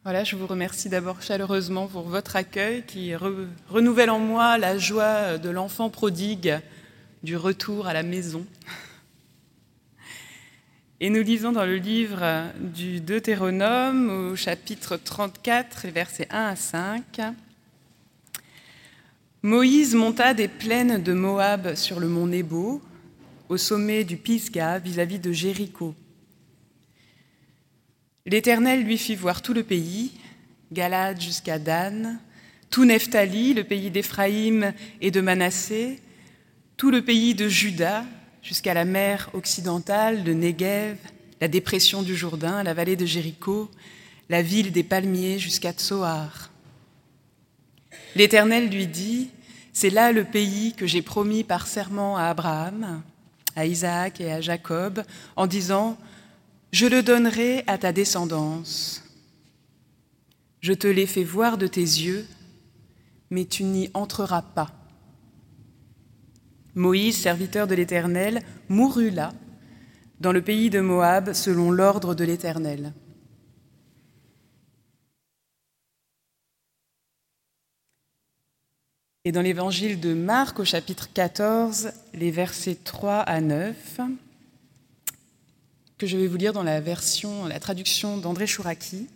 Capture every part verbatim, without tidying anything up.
Voilà, je vous remercie d'abord chaleureusement pour votre accueil qui re- renouvelle en moi la joie de l'enfant prodigue du retour à la maison. Et nous lisons dans le livre du Deutéronome au chapitre trente-quatre, versets un à cinq. Moïse monta des plaines de Moab sur le mont Nebo, au sommet du Pisga vis-à-vis de Jéricho. L'Éternel lui fit voir tout le pays, Galade jusqu'à Dan, tout Nephtali, le pays d'Éphraïm et de Manassé, tout le pays de Juda jusqu'à la mer occidentale, le Néguev, la dépression du Jourdain, la vallée de Jéricho, la ville des palmiers jusqu'à Tsoar. L'Éternel lui dit, c'est là le pays que j'ai promis par serment à Abraham, à Isaac et à Jacob, en disant, je le donnerai à ta descendance. Je te l'ai fait voir de tes yeux, mais tu n'y entreras pas. Moïse, serviteur de l'Éternel, mourut là, dans le pays de Moab, selon l'ordre de l'Éternel. Et dans l'évangile de Marc, au chapitre quatorze, les versets trois à neuf, que je vais vous lire dans la version, la traduction d'André Chouraki.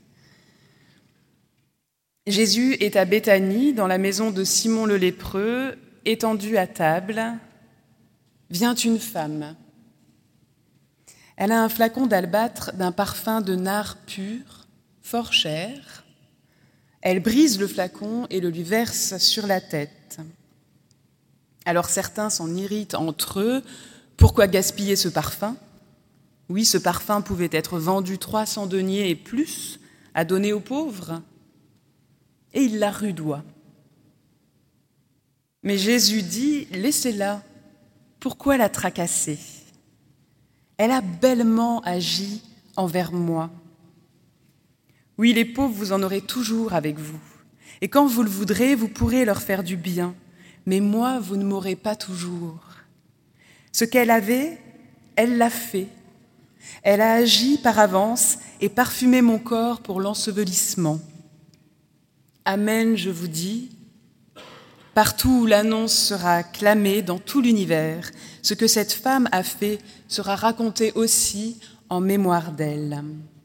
Jésus est à Béthanie, dans la maison de Simon le lépreux, étendu à table. Vient une femme. Elle a un flacon d'albâtre d'un parfum de nard pur, fort cher. Elle brise le flacon et le lui verse sur la tête. Alors certains s'en irritent entre eux. Pourquoi gaspiller ce parfum ? Oui, ce parfum pouvait être vendu trois cents deniers et plus à donner aux pauvres. Et il la rudoie. Mais Jésus dit, laissez-la. Pourquoi la tracasser ? Elle a bellement agi envers moi. Oui, les pauvres, vous en aurez toujours avec vous. Et quand vous le voudrez, vous pourrez leur faire du bien. Mais moi, vous ne m'aurez pas toujours. Ce qu'elle avait, elle l'a fait. Elle a agi par avance et parfumé mon corps pour l'ensevelissement. Amen, je vous dis, partout où l'annonce sera clamée dans tout l'univers, ce que cette femme a fait sera raconté aussi en mémoire d'elle.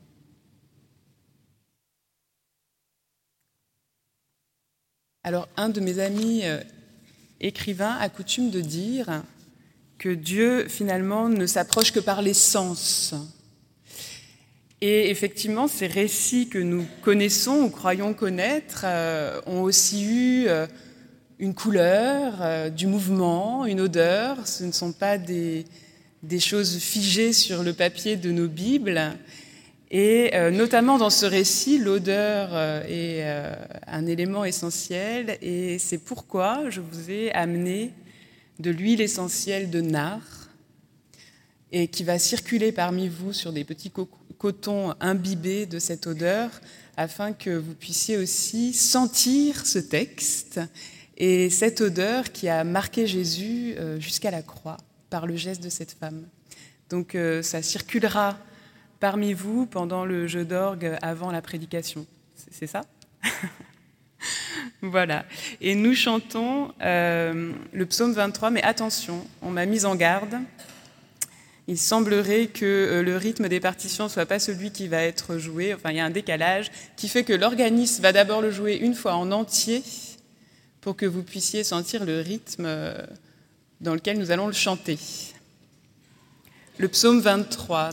Alors, un de mes amis euh, écrivains a coutume de dire que Dieu, finalement, ne s'approche que par les sens. Et effectivement, ces récits que nous connaissons ou croyons connaître euh, ont aussi eu euh, une couleur, euh, du mouvement, une odeur. Ce ne sont pas des, des choses figées sur le papier de nos Bibles. Et euh, notamment dans ce récit, l'odeur euh, est euh, un élément essentiel. Et c'est pourquoi je vous ai amené de l'huile essentielle de nard et qui va circuler parmi vous sur des petits cotons imbibés de cette odeur afin que vous puissiez aussi sentir ce texte et cette odeur qui a marqué Jésus jusqu'à la croix par le geste de cette femme. Donc ça circulera parmi vous pendant le jeu d'orgue avant la prédication. C'est ça ? Voilà. Et nous chantons euh, le psaume vingt-trois, mais attention, on m'a mise en garde. Il semblerait que euh, le rythme des partitions ne soit pas celui qui va être joué. Enfin, il y a un décalage qui fait que l'organiste va d'abord le jouer une fois en entier pour que vous puissiez sentir le rythme euh, dans lequel nous allons le chanter. Le psaume vingt-trois.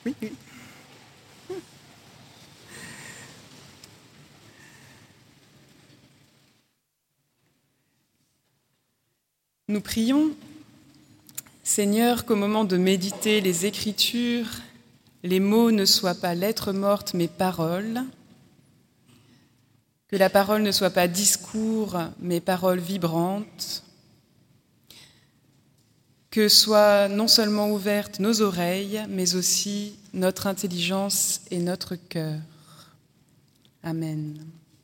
Oui, oui. Nous prions, Seigneur, qu'au moment de méditer les Écritures, les mots ne soient pas lettres mortes mais paroles, que la parole ne soit pas discours mais paroles vibrantes, que soient non seulement ouvertes nos oreilles mais aussi notre intelligence et notre cœur. Amen.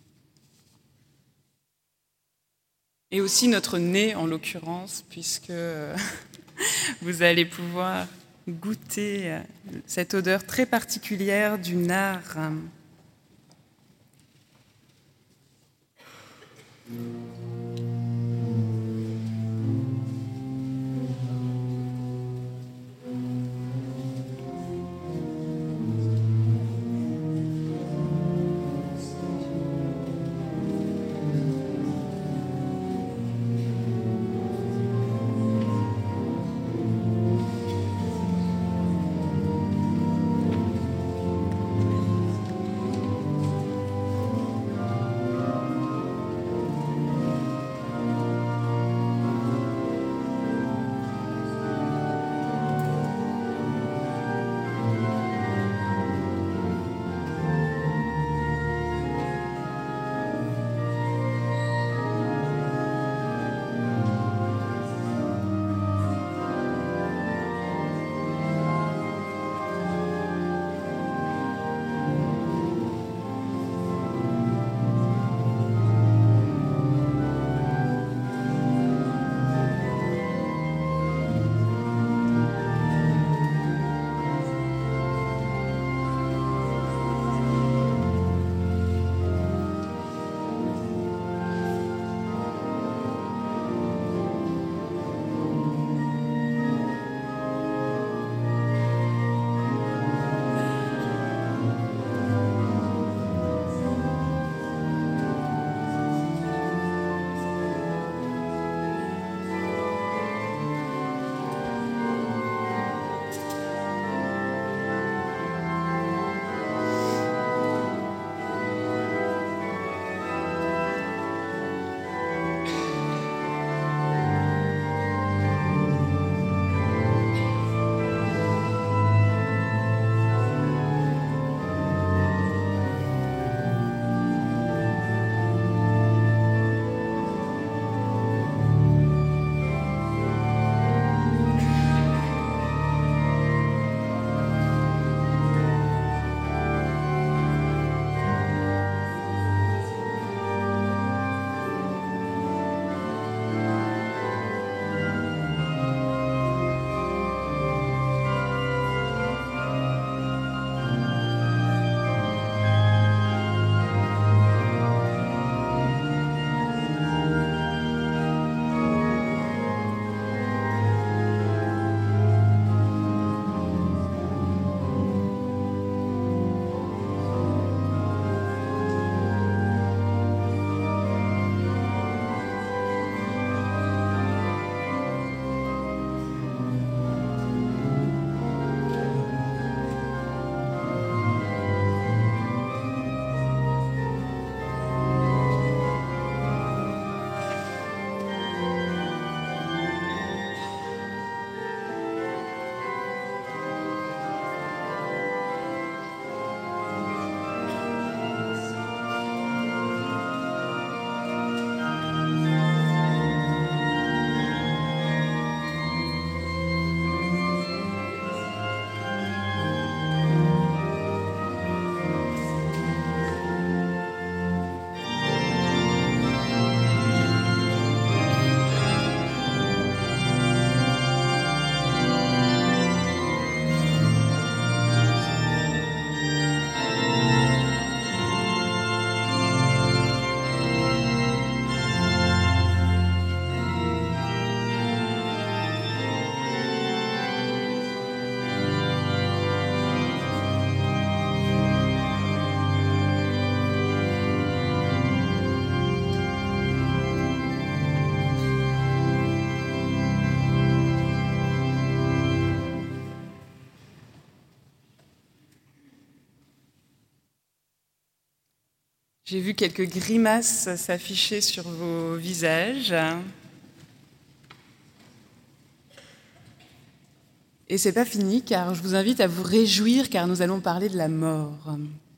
Et aussi notre nez en l'occurrence, puisque vous allez pouvoir goûter cette odeur très particulière du nard. J'ai vu quelques grimaces s'afficher sur vos visages. Et c'est pas fini, car je vous invite à vous réjouir, car nous allons parler de la mort.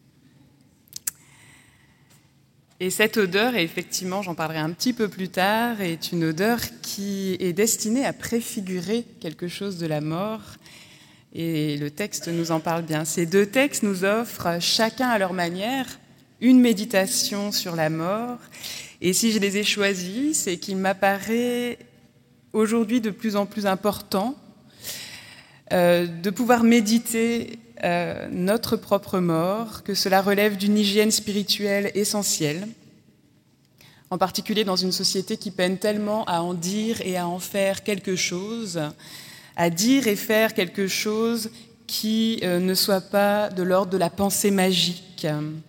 Et cette odeur, et effectivement, j'en parlerai un petit peu plus tard, est une odeur qui est destinée à préfigurer quelque chose de la mort. Et le texte nous en parle bien. Ces deux textes nous offrent, chacun à leur manière, une méditation sur la mort. Et si je les ai choisis, c'est qu'il m'apparaît aujourd'hui de plus en plus important euh, de pouvoir méditer Euh, notre propre mort, que cela relève d'une hygiène spirituelle essentielle, en particulier dans une société qui peine tellement à en dire et à en faire quelque chose, à dire et faire quelque chose qui euh, ne soit pas de l'ordre de la pensée magique.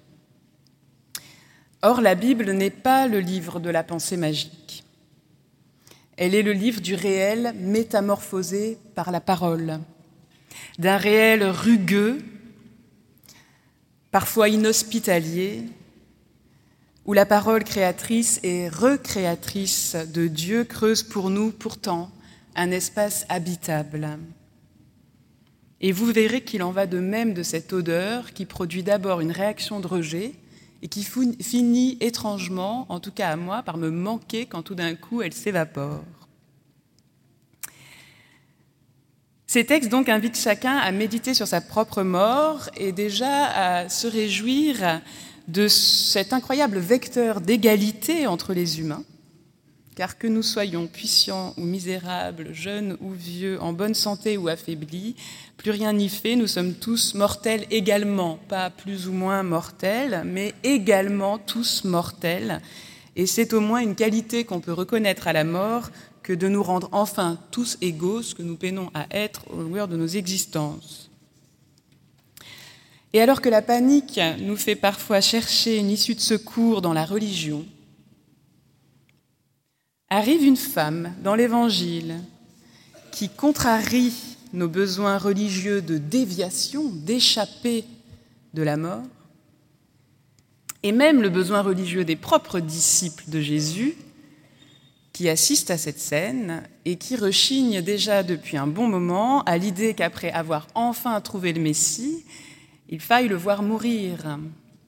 Or, la Bible n'est pas le livre de la pensée magique. Elle est le livre du réel métamorphosé par la parole, d'un réel rugueux, parfois inhospitalier, où la parole créatrice et recréatrice de Dieu creuse pour nous pourtant un espace habitable. Et vous verrez qu'il en va de même de cette odeur qui produit d'abord une réaction de rejet et qui finit étrangement, en tout cas à moi, par me manquer quand tout d'un coup elle s'évapore. Ces textes donc invitent chacun à méditer sur sa propre mort et déjà à se réjouir de cet incroyable vecteur d'égalité entre les humains, car que nous soyons puissants ou misérables, jeunes ou vieux, en bonne santé ou affaiblis, plus rien n'y fait, nous sommes tous mortels également, pas plus ou moins mortels, mais également tous mortels, et c'est au moins une qualité qu'on peut reconnaître à la mort, que de nous rendre enfin tous égaux, ce que nous peinons à être au longueur de nos existences. Et alors que la panique nous fait parfois chercher une issue de secours dans la religion, arrive une femme dans l'Évangile qui contrarie nos besoins religieux de déviation, d'échapper de la mort, et même le besoin religieux des propres disciples de Jésus, qui assistent à cette scène et qui rechignent déjà depuis un bon moment à l'idée qu'après avoir enfin trouvé le Messie, il faille le voir mourir.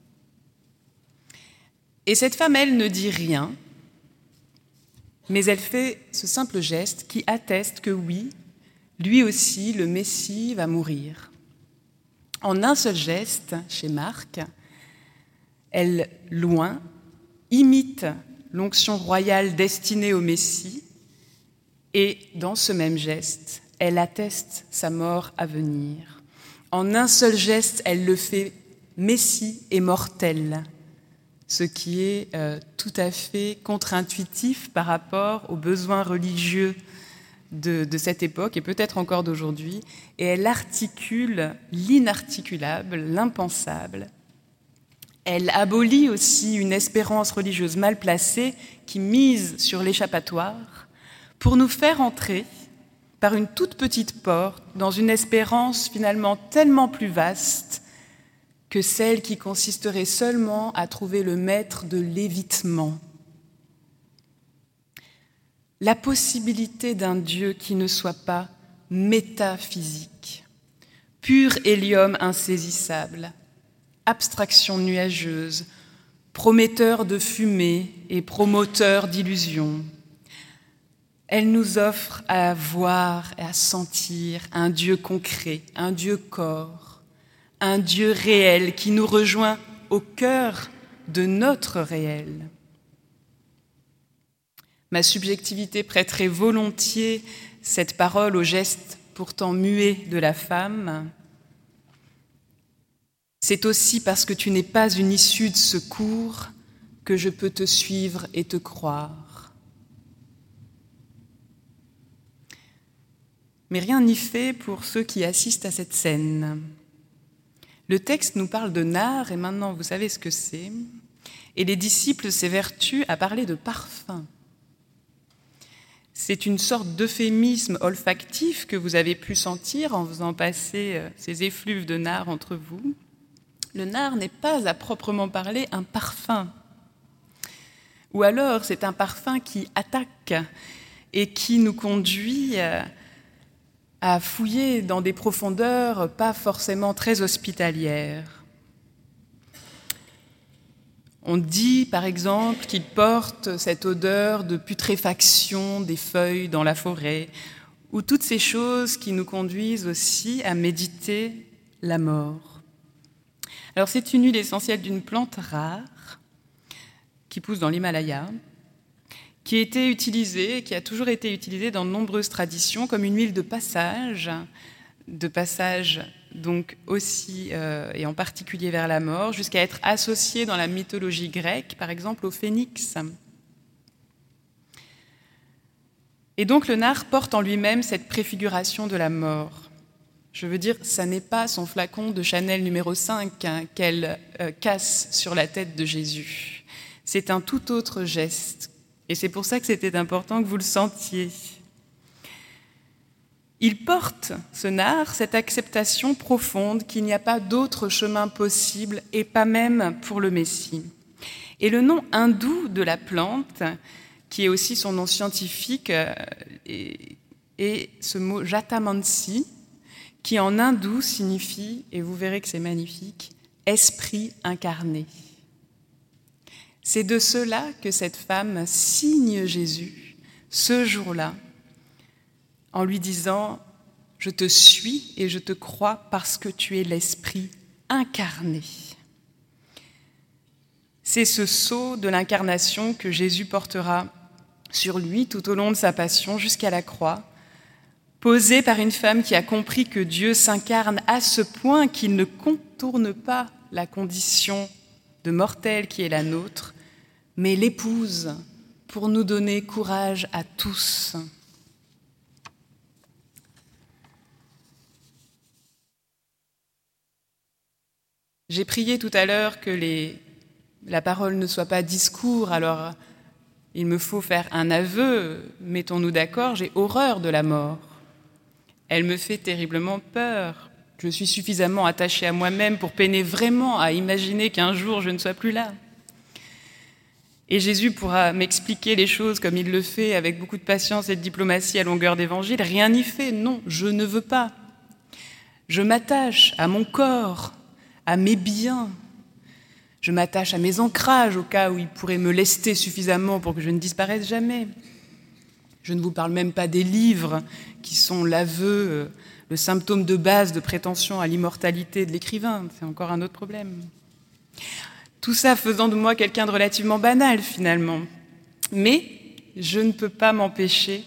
Et cette femme, elle, ne dit rien, mais elle fait ce simple geste qui atteste que oui, lui aussi, le Messie va mourir. En un seul geste, chez Marc, elle, loin, imite l'onction royale destinée au Messie, et dans ce même geste, elle atteste sa mort à venir. En un seul geste, elle le fait Messie et mortel, ce qui est euh, tout à fait contre-intuitif par rapport aux besoins religieux de, de cette époque et peut-être encore d'aujourd'hui, et elle articule l'inarticulable, l'impensable. Elle abolit aussi une espérance religieuse mal placée qui mise sur l'échappatoire pour nous faire entrer par une toute petite porte dans une espérance finalement tellement plus vaste que celle qui consisterait seulement à trouver le maître de l'évitement. La possibilité d'un Dieu qui ne soit pas métaphysique, pur hélium insaisissable, abstraction nuageuse, prometteur de fumée et promoteur d'illusions. Elle nous offre à voir et à sentir un Dieu concret, un Dieu corps, un Dieu réel qui nous rejoint au cœur de notre réel. Ma subjectivité prêterait volontiers cette parole au geste pourtant muet de la femme. C'est aussi parce que tu n'es pas une issue de secours que je peux te suivre et te croire. Mais rien n'y fait pour ceux qui assistent à cette scène. Le texte nous parle de nard, et maintenant vous savez ce que c'est, et les disciples s'évertuent à parler de parfum. C'est une sorte d'euphémisme olfactif que vous avez pu sentir en faisant passer ces effluves de nard entre vous. Le nard n'est pas à proprement parler un parfum. Ou alors c'est un parfum qui attaque et qui nous conduit à fouiller dans des profondeurs pas forcément très hospitalières. On dit par exemple qu'il porte cette odeur de putréfaction des feuilles dans la forêt, ou toutes ces choses qui nous conduisent aussi à méditer la mort. Alors c'est une huile essentielle d'une plante rare qui pousse dans l'Himalaya, qui a été utilisée, qui a toujours été utilisée dans de nombreuses traditions comme une huile de passage, de passage donc aussi euh, et en particulier vers la mort, jusqu'à être associée dans la mythologie grecque, par exemple au phénix. Et donc le nard porte en lui-même cette préfiguration de la mort. Je veux dire, ça n'est pas son flacon de Chanel numéro cinq hein, qu'elle euh, casse sur la tête de Jésus. C'est un tout autre geste. Et c'est pour ça que c'était important que vous le sentiez. Il porte, ce nard, cette acceptation profonde qu'il n'y a pas d'autre chemin possible et pas même pour le Messie. Et le nom hindou de la plante, qui est aussi son nom scientifique, est, est ce mot jatamansi, qui en hindou signifie, et vous verrez que c'est magnifique, esprit incarné. C'est de cela que cette femme signe Jésus ce jour-là, en lui disant « Je te suis et je te crois parce que tu es l'Esprit incarné ». C'est ce sceau de l'incarnation que Jésus portera sur lui tout au long de sa passion jusqu'à la croix, posé par une femme qui a compris que Dieu s'incarne à ce point qu'il ne contourne pas la condition de mortel qui est la nôtre, mais l'épouse pour nous donner courage à tous. J'ai prié tout à l'heure que les, la parole ne soit pas discours, alors il me faut faire un aveu, mettons-nous d'accord, j'ai horreur de la mort. Elle me fait terriblement peur. Je suis suffisamment attachée à moi-même pour peiner vraiment à imaginer qu'un jour je ne sois plus là. Et Jésus pourra m'expliquer les choses comme il le fait avec beaucoup de patience et de diplomatie à longueur d'évangile. Rien n'y fait, non, je ne veux pas. Je m'attache à mon corps, à mes biens. Je m'attache à mes ancrages au cas où il pourrait me lester suffisamment pour que je ne disparaisse jamais. Je ne vous parle même pas des livres qui sont l'aveu, le symptôme de base de prétention à l'immortalité de l'écrivain. C'est encore un autre problème. Tout ça faisant de moi quelqu'un de relativement banal finalement. Mais je ne peux pas m'empêcher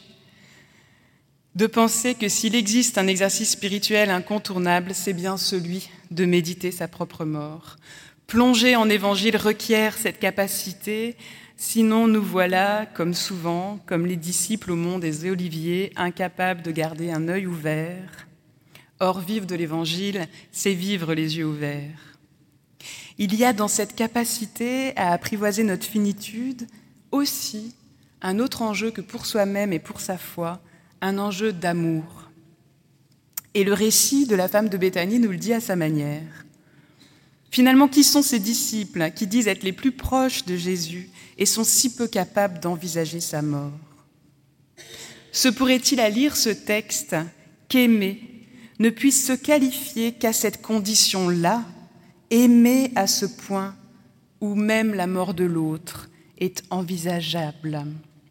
de penser que s'il existe un exercice spirituel incontournable, c'est bien celui de méditer sa propre mort. Plonger en évangile requiert cette capacité, sinon nous voilà, comme souvent, comme les disciples au mont des Oliviers, incapables de garder un œil ouvert. Or, vivre de l'évangile, c'est vivre les yeux ouverts. Il y a dans cette capacité à apprivoiser notre finitude aussi un autre enjeu que pour soi-même et pour sa foi, un enjeu d'amour. Et le récit de la femme de Béthanie nous le dit à sa manière. Finalement, qui sont ces disciples qui disent être les plus proches de Jésus et sont si peu capables d'envisager sa mort? Se pourrait-il à lire ce texte qu'aimer ne puisse se qualifier qu'à cette condition-là, aimer à ce point où même la mort de l'autre est envisageable?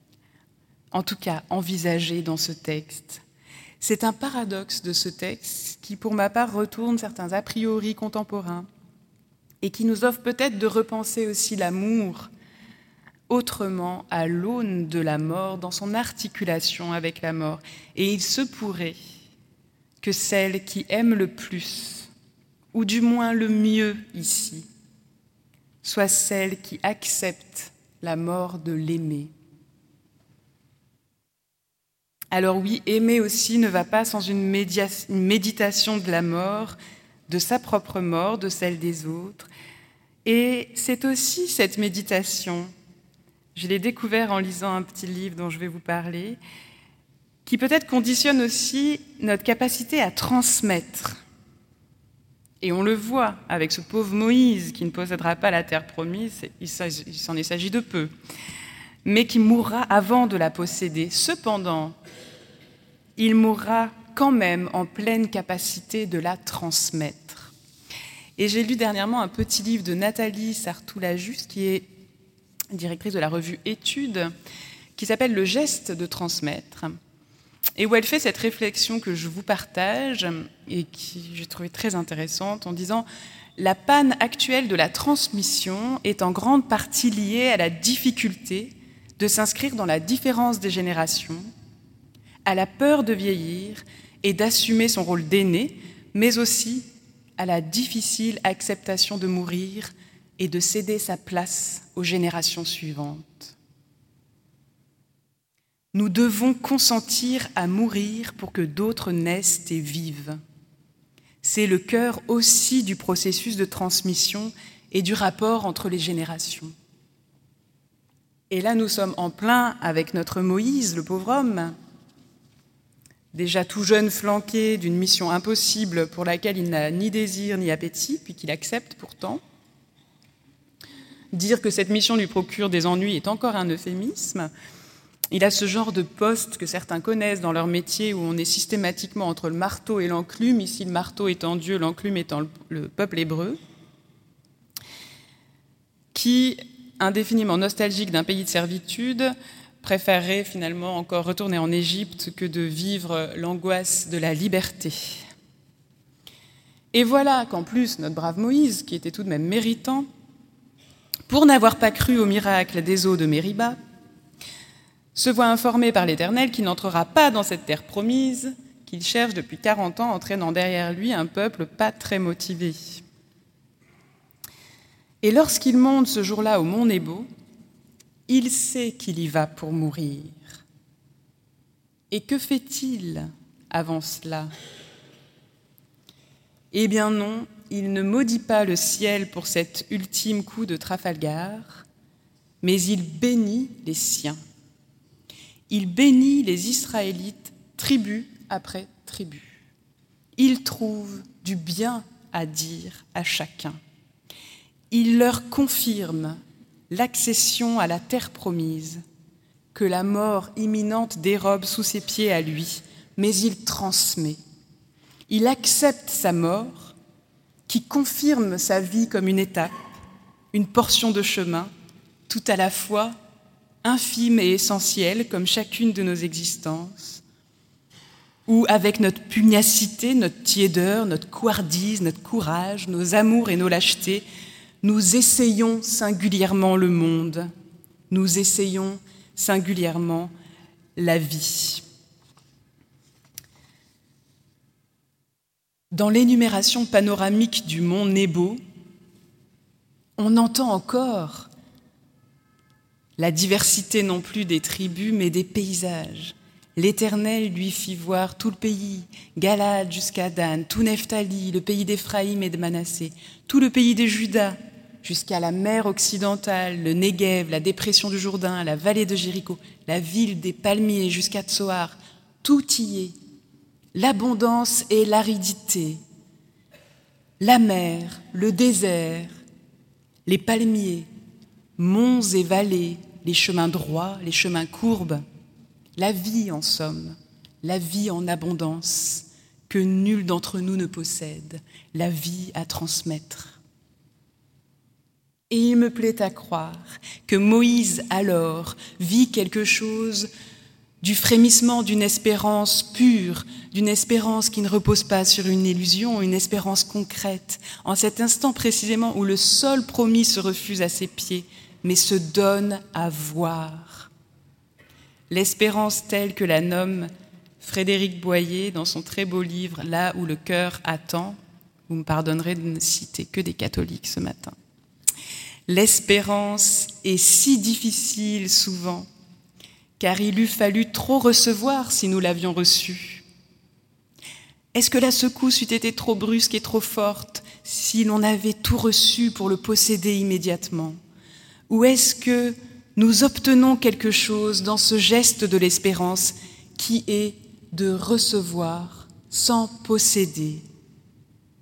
En tout cas, envisagée dans ce texte. C'est un paradoxe de ce texte qui, pour ma part, retourne certains a priori contemporains et qui nous offre peut-être de repenser aussi l'amour autrement à l'aune de la mort, dans son articulation avec la mort. Et il se pourrait que celle qui aime le plus, ou du moins le mieux ici, soit celle qui accepte la mort de l'aimer. Alors oui, aimer aussi ne va pas sans une, média- une méditation de la mort, de sa propre mort, de celle des autres. Et c'est aussi cette méditation, je l'ai découvert en lisant un petit livre dont je vais vous parler, qui peut-être conditionne aussi notre capacité à transmettre. Et on le voit avec ce pauvre Moïse qui ne possédera pas la terre promise, il s'en est s'agit de peu, mais qui mourra avant de la posséder. Cependant, il mourra quand même en pleine capacité de la transmettre. Et j'ai lu dernièrement un petit livre de Nathalie Sartoulajus, qui est directrice de la revue Études, qui s'appelle « Le geste de transmettre », et où elle fait cette réflexion que je vous partage et qui j'ai trouvée très intéressante en disant « La panne actuelle de la transmission est en grande partie liée à la difficulté de s'inscrire dans la différence des générations, à la peur de vieillir et d'assumer son rôle d'aîné, mais aussi à la difficile acceptation de mourir et de céder sa place aux générations suivantes. Nous devons consentir à mourir pour que d'autres naissent et vivent. C'est le cœur aussi du processus de transmission et du rapport entre les générations. Et là, nous sommes en plein avec notre Moïse, le pauvre homme, déjà tout jeune, flanqué d'une mission impossible pour laquelle il n'a ni désir ni appétit, puis qu'il accepte pourtant. Dire que cette mission lui procure des ennuis est encore un euphémisme. Il a ce genre de poste que certains connaissent dans leur métier où on est systématiquement entre le marteau et l'enclume, ici le marteau étant Dieu, l'enclume étant le peuple hébreu, qui, indéfiniment nostalgique d'un pays de servitude, préférerait finalement encore retourner en Égypte que de vivre l'angoisse de la liberté. Et voilà qu'en plus, notre brave Moïse, qui était tout de même méritant, pour n'avoir pas cru au miracle des eaux de Mériba, se voit informé par l'Éternel qu'il n'entrera pas dans cette terre promise, qu'il cherche depuis quarante ans, entraînant derrière lui un peuple pas très motivé. Et lorsqu'il monte ce jour-là au mont Nebo, il sait qu'il y va pour mourir. Et que fait-il avant cela ? Eh bien non, il ne maudit pas le ciel pour cet ultime coup de Trafalgar, mais il bénit les siens. Il bénit les Israélites, tribu après tribu. Il trouve du bien à dire à chacun. Il leur confirme l'accession à la terre promise, que la mort imminente dérobe sous ses pieds à lui, mais il transmet. Il accepte sa mort, qui confirme sa vie comme une étape, une portion de chemin, tout à la fois infime et essentielle comme chacune de nos existences, où avec notre pugnacité, notre tiédeur, notre couardise, notre courage, nos amours et nos lâchetés, nous essayons singulièrement le monde, nous essayons singulièrement la vie. Dans l'énumération panoramique du mont Nebo, on entend encore la diversité non plus des tribus, mais des paysages. L'Éternel lui fit voir tout le pays, Galade jusqu'à Dan, tout Nephtali, le pays d'Éphraïm et de Manassé, tout le pays de Juda, jusqu'à la mer occidentale, le Néguev, la dépression du Jourdain, la vallée de Jéricho, la ville des palmiers jusqu'à Tsoar, tout y est. L'abondance et l'aridité, la mer, le désert, les palmiers, monts et vallées, les chemins droits, les chemins courbes, la vie en somme, la vie en abondance, que nul d'entre nous ne possède, la vie à transmettre. Et il me plaît à croire que Moïse alors vit quelque chose du frémissement d'une espérance pure, d'une espérance qui ne repose pas sur une illusion, une espérance concrète, en cet instant précisément où le sol promis se refuse à ses pieds, mais se donne à voir. L'espérance telle que la nomme Frédéric Boyer dans son très beau livre « Là où le cœur attend », vous me pardonnerez de ne citer que des catholiques ce matin. L'espérance est si difficile souvent, car il eût fallu trop recevoir si nous l'avions reçue. Est-ce que la secousse eût été trop brusque et trop forte si l'on avait tout reçu pour le posséder immédiatement ? Ou est-ce que nous obtenons quelque chose dans ce geste de l'espérance qui est de recevoir sans posséder ?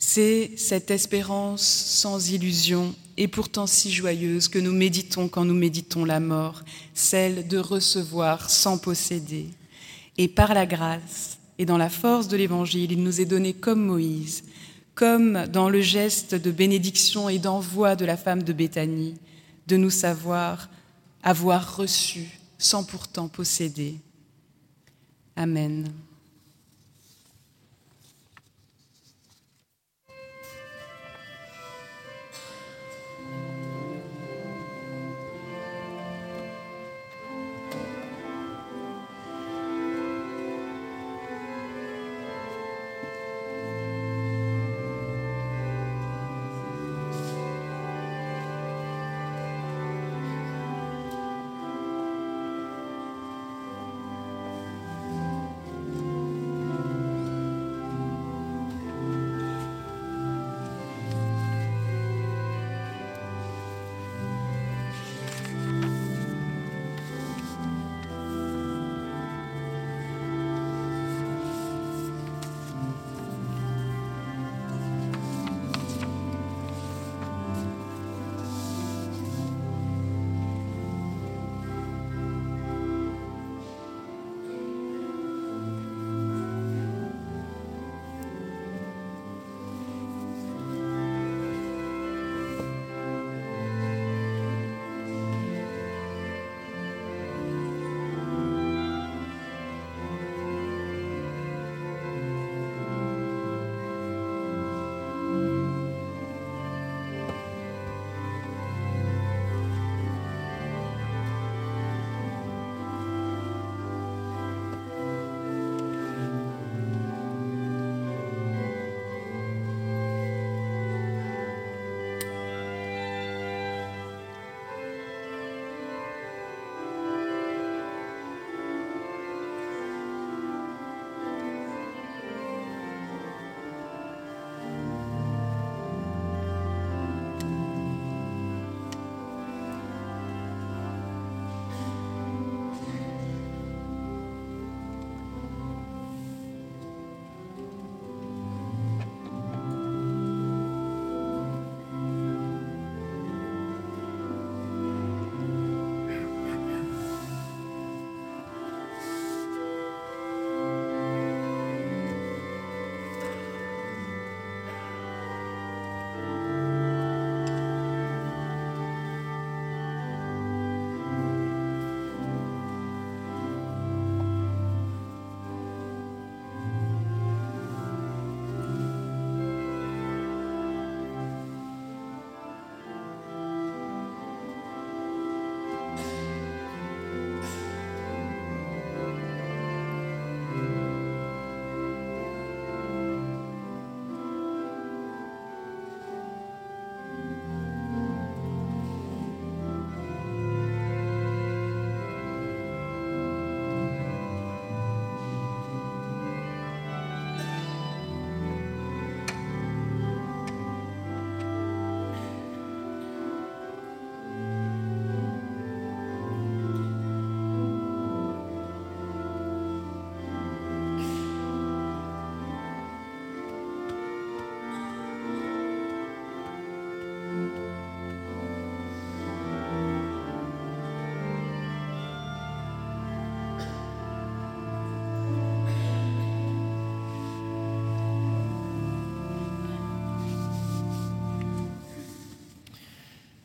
C'est cette espérance sans illusion et pourtant si joyeuse que nous méditons quand nous méditons la mort, celle de recevoir sans posséder. Et par la grâce et dans la force de l'Évangile, il nous est donné comme Moïse, comme dans le geste de bénédiction et d'envoi de la femme de Béthanie, de nous savoir avoir reçu sans pourtant posséder. Amen.